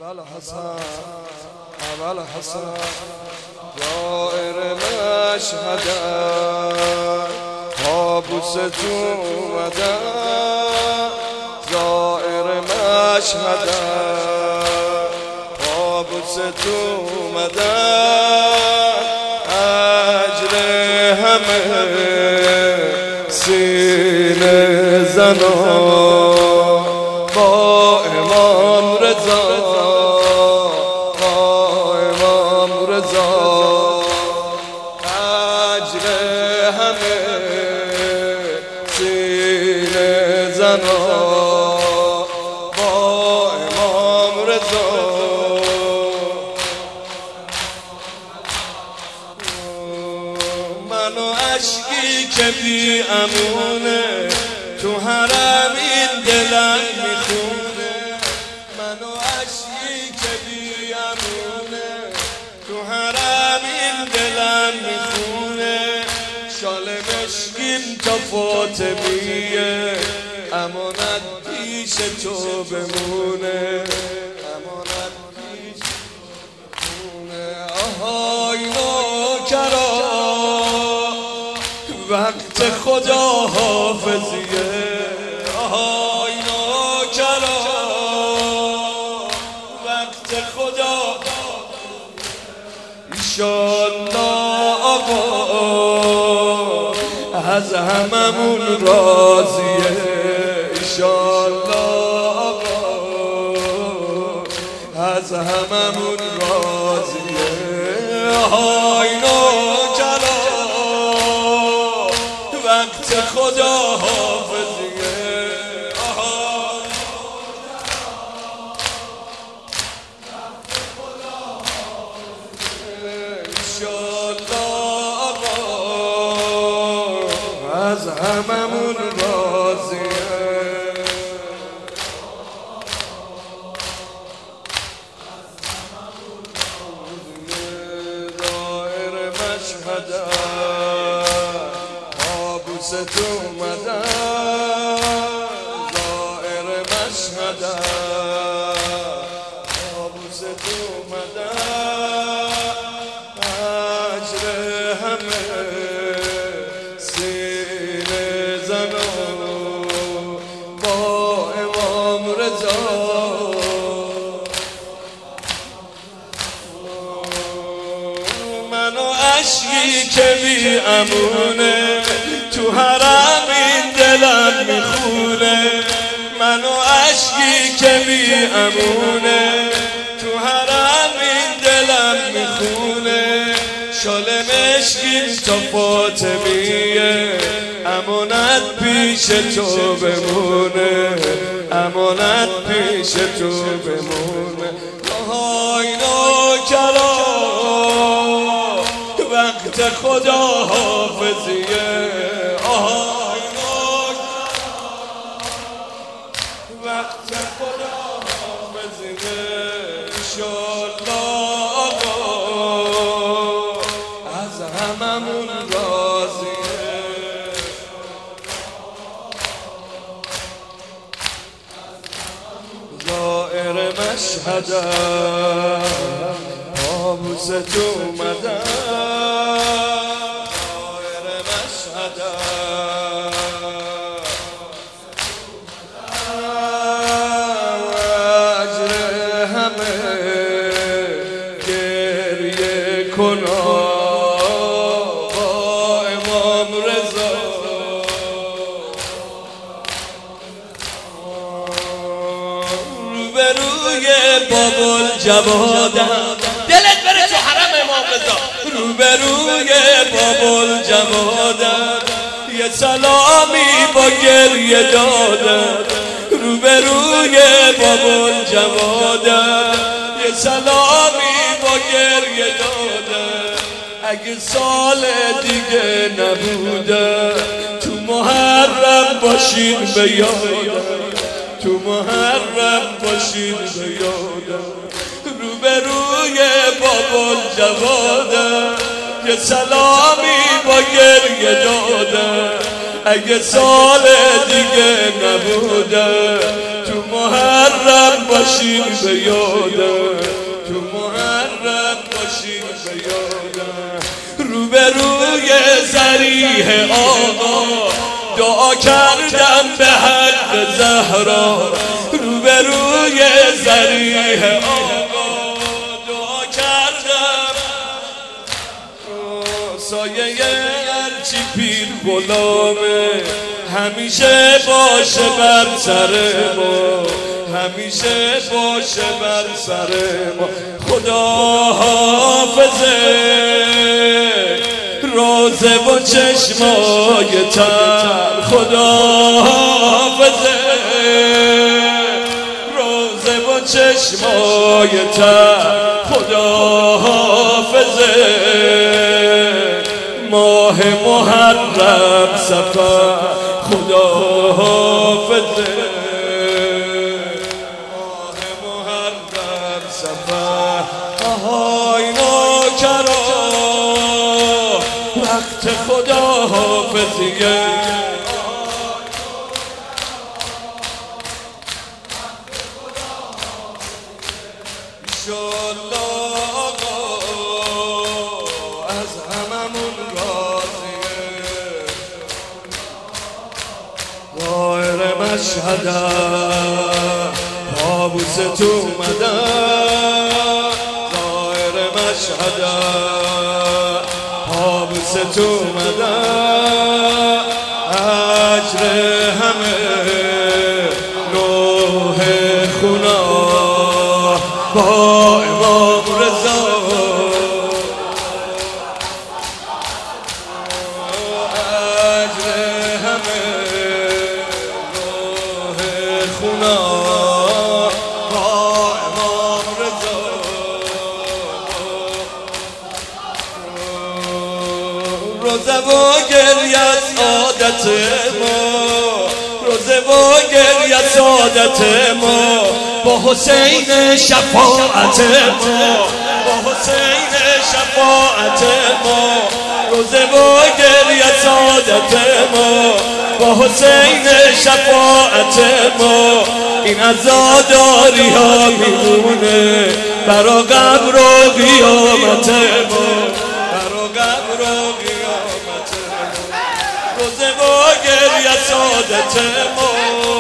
اول حسن دائر مشهدن طابوس اومدن دائر مشهدن طابوس اومدن اجر همه سینه زنان با امام رضا اجر همه سینه زنان با امام رضا منو اشکی که بی امونه تو حرم این دلم میخونه منو اشکی که بی امونه تو حرم این دلم میخونه شال مشکیم تا فاطمیه امانت پیش تو بمونه امانت پیش بمونه آهای نوکرا وقت خدا حافظیه آهای نوکرا وقت خدا ایشالله آقا از هممون راضیه ایشالله آقا از هممون راضیه آهای نوکرا وقت خدا حافظیه آهای از هممون راضیه دائر مشهدن طابوس اومدن دائر مشهدن طابوس اومدن اجر همه با امام رضا منو اشکی که بی امونه تو حرم این دلم میخونه منو اشکی که بی امونه تو حرم این دلم میخونه شال مشکین تا فاطمیه امانت پیش تو بمونه امانت پیش تو بمونه آهای نوکرا وقت خدا حافظیه آهای نوکرا وقت خدا حافظیه انشالله آقا از هممون راضیه دائر مشهدن طابوس اومدن دائر مشهدن اجر همه گریه کنان با امام رضا روبروی بابل جوادم دلت بره تو حرم امام رضا روبروی بابل جوادم یه سلامی با گریه دادم روبروی بابل جوادم یه سلامی با گریه دادم اگه سال دیگه نبوده تو محرم باشین به یادم تو محرم باشین به یادم روبروی بابل جوادم یه سلامی با گریه دادم اگه سال دیگه نبوده تو محرم باشین به یادم، تو محرم باشین به یادم. روبروی ضریح آقا دعا کردم به حق زهرا، روبروی ضریح آقا دعا کردم. سایه هرچی پیر غلامه همیشه باشه بر سر ما، همیشه باشه بر سر ما. خدا حافظه روزه و چشمای تر، خدا حافظه روزه و چشمای تر، خدا حافظه ماه محرم سفر، خدا حافظه ماه محرم سفر. آهای نوکرا وقت خدا حافظیه، انشالله آقا از هممون راضیه. ظاهر مشهدم طاووست اومدم، ظاهر مشهدم طاووست اومدم. اجر همه نوح خونا با امام رضا، اجر همه نوح خونا با امام رضا. روزه و گریه عادت ما، روزه و گریه عادت ما، با حسین شفاعت ما، با حسین شفاعت ما. روزه و گریه عادت ما، با حسین شفاعت ما. این عزاداری ها میمونه برا قبر و قیامت ما، برا قبر و قیامت ما. روزه و گریه عادت ما.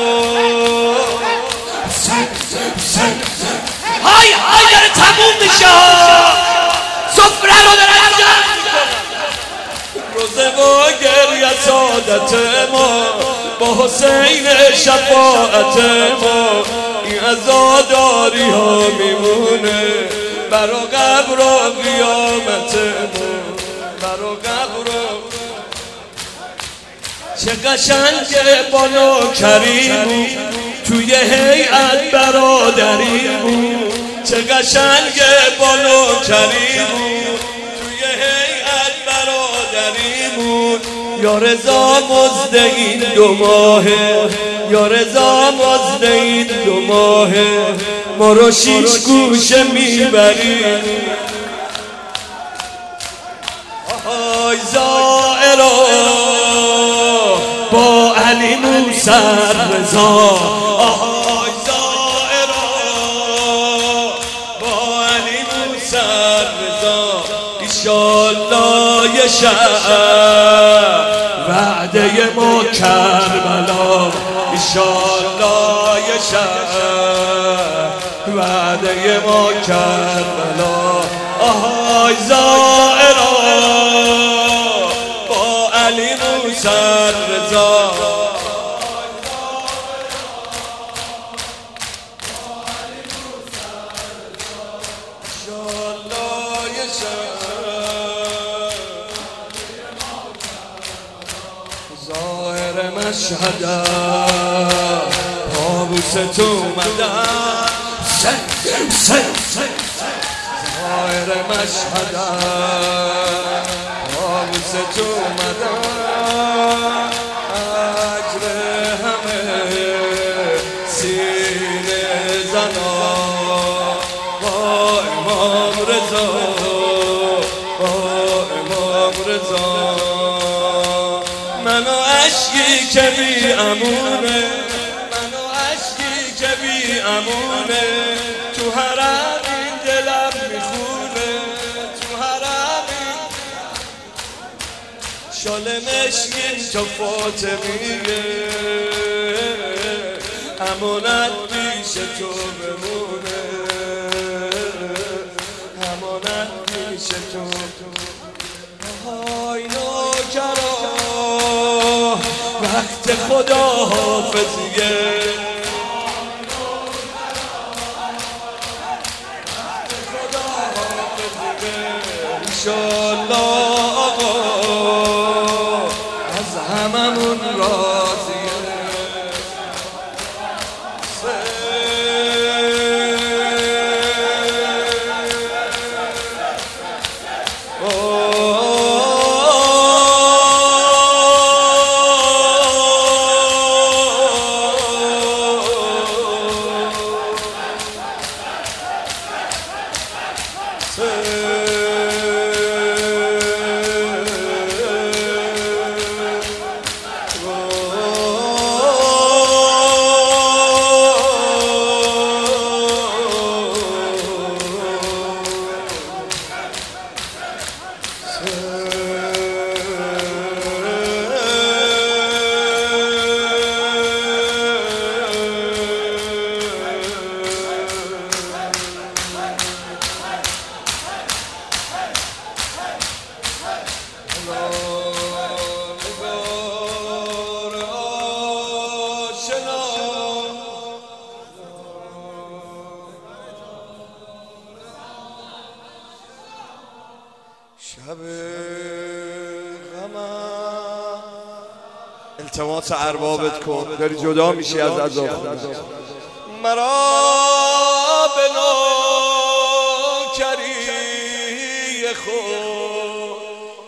های داره تموم میشه، سفره رو داره انجام میکنه. روزه و گریه عادت ما، با حسین شفاعت ما. این عزاداری ها میمونه برا قبر و قیامت ما، برا قبر و. چه قشنگه با نوکریمون توی هیئت برادریمون، چه قشنگه با نوکریمون توی هیئت برادریمون. یا رضا مزد این 2 ماهه، یا رضا مزد این 2 ماهه، ما رو 6 گوشه میبریم. آهای زائرا با علی موسی رضا، آهای زائرا با علی موسی رضا. ایشالله یه شب وعده ما کربلا، ایشالله یه شب وعده ما کربلا. آهای زائرا با علی موسی رضا، انشالله یه شب ظاهر مشهدم طاووست اومدم، ظاهر مشهدم طاووست اومدم. اجر همه سینه زنا با امام رضا، با امام رضا. منو عشقی که بی امونه، منو عشقی که بی امونه، شال مشکین تا فاطمیه امانت پیش تو بمونه امانت پیش تو های نوکرا وقت خدا حافظیه انشالله آقا از هممون راضیه شب غمم التماس اربابت کن داری جدا میشی از عذاب مرا به نوکری خود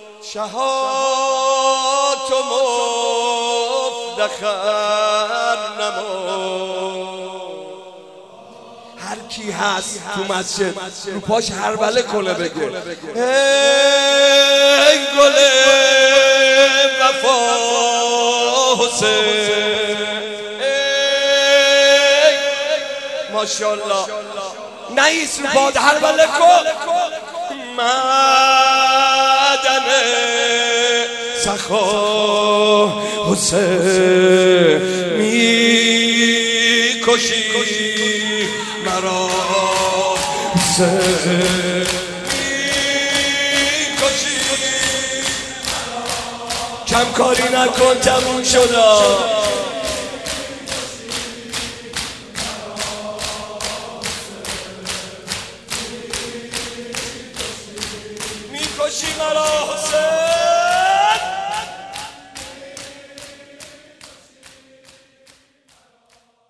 شهات و مفتخر نما هر کی هست تو مسجد رو پاش هربله کنه بگه ای گل وفا حسین ای ماشاءالله نئیس رو پاد هربله کن مدن سخا حسین می کشی مرا حسین می‌کشی کم کاری نکن تموم شدا می‌کشی مرا حسین